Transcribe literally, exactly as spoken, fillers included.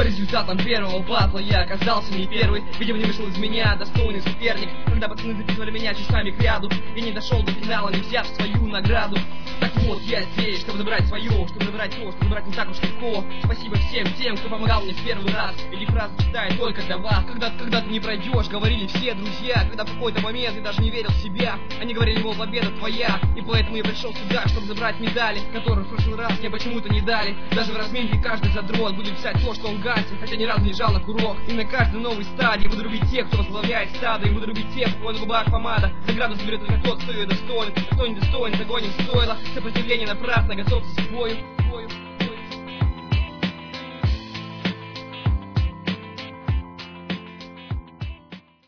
По результатам первого батла я оказался не первый. Видимо, не вышел из меня достойный соперник. Когда пацаны записывали меня часами к ряду, я не дошел до финала, не взяв свою награду. Так вот, я здесь, чтобы забрать свое, чтобы забрать то, что забрать не так уж легко. Спасибо всем тем, кто помогал мне в первый раз. Эти фразы читаю только для вас. Когда, когда ты не пройдешь, говорили все друзья. Когда в какой-то момент я даже не верил в себя, они говорили, мол, победа твоя. И поэтому я пришел сюда, чтобы забрать медали, которые в прошлый раз мне почему-то не дали. Даже в разминке каждый задрот будет писать то, что он гангстер, хотя ни разу не жал на курок. И на каждой новой стадии буду любить тех, кто возглавляет стадо. И буду любить тех, у кого на губах помада. Награду заберет только тот, кто ее достоин. А кто не достоин, загоним стоило. Сопротивление напрасно, готовьтесь к бою.